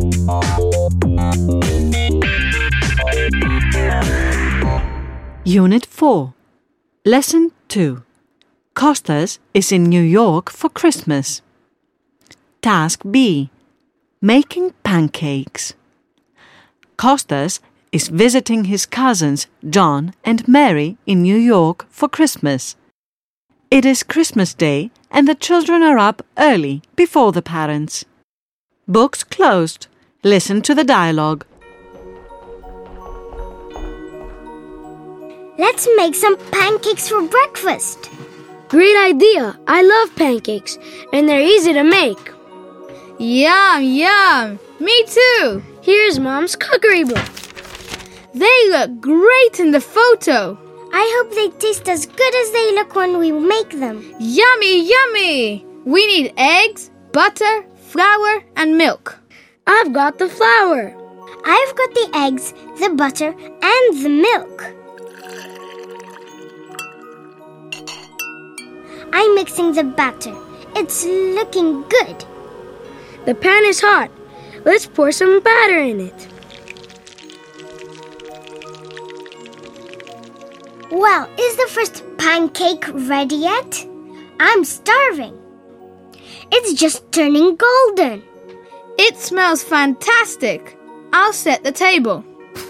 Unit 4. Lesson 2. Costas is in New York for Christmas. Task B. Making pancakes. Costas is visiting his cousins John and Mary in New York for Christmas. It is Christmas Day and the children are up early before the parents. Books closed. Listen to the dialogue. Let's make some pancakes for breakfast. Great idea! I love pancakes, and they're easy to make. Yum, yum! Me too! Here's Mom's cookery book. They look great in the photo. I hope they taste as good as they look when we make them. Yummy, yummy! We need eggs, butter, flour, and milk. I've got the flour. I've got the eggs, the butter, and the milk. I'm mixing the batter. It's looking good. The pan is hot. Let's pour some batter in it. Well, is the first pancake ready yet? I'm starving. It's just turning golden. It smells fantastic. I'll set the table.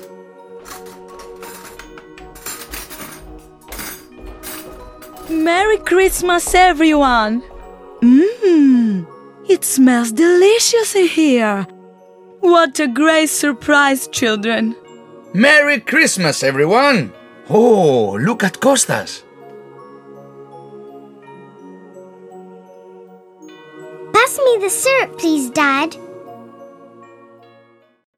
Merry Christmas, everyone! It smells delicious in here. What a great surprise, children. Merry Christmas, everyone! Oh, look at Costas. Pass me the syrup, please, Dad.